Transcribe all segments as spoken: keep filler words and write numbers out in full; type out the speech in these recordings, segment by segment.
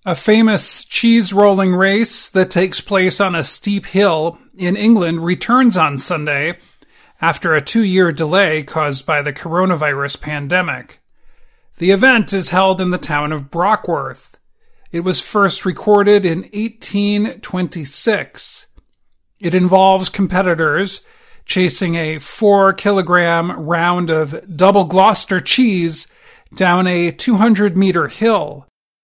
A famous cheese rolling race that takes place on a steep hill in England returns on Sunday after a two-year delay caused by the coronavirus pandemic. The event is held in the town of Brockworth. It was first recorded in eighteen twenty-six. It involves competitors chasing a four-kilogram round of double Gloucester cheese down a two hundred meter hill.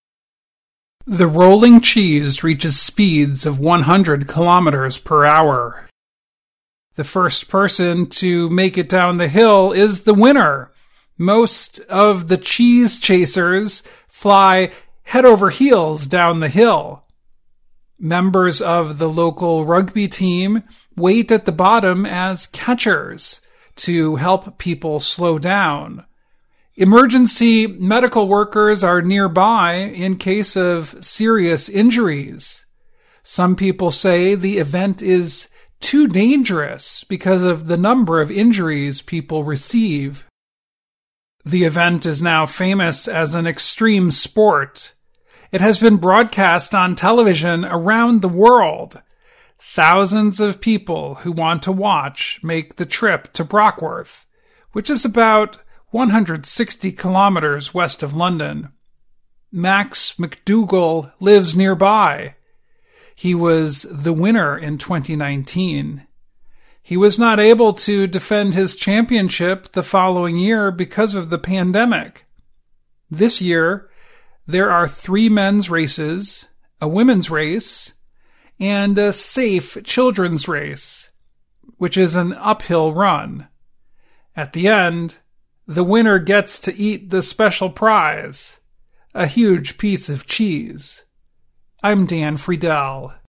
The rolling cheese reaches speeds of one hundred kilometers per hour. The first person to make it down the hill is the winner. Most of the cheese chasers fly head over heels down the hill. Members of the local rugby team wait at the bottom as catchers to help people slow down. Emergency medical workers are nearby in case of serious injuries. Some people say the event is too dangerous because of the number of injuries people receive. The event is now famous as an extreme sport. It has been broadcast on television around the world. Thousands of people who want to watch make the trip to Brockworth, which is about one hundred sixty kilometers west of London. Max McDougall lives nearby. He was the winner in twenty nineteen. He was not able to defend his championship the following year because of the pandemic. This year, there are three men's races, a women's race, and a safe children's race, which is an uphill run. At the end, the winner gets to eat the special prize, a huge piece of cheese. I'm Dan Friedel.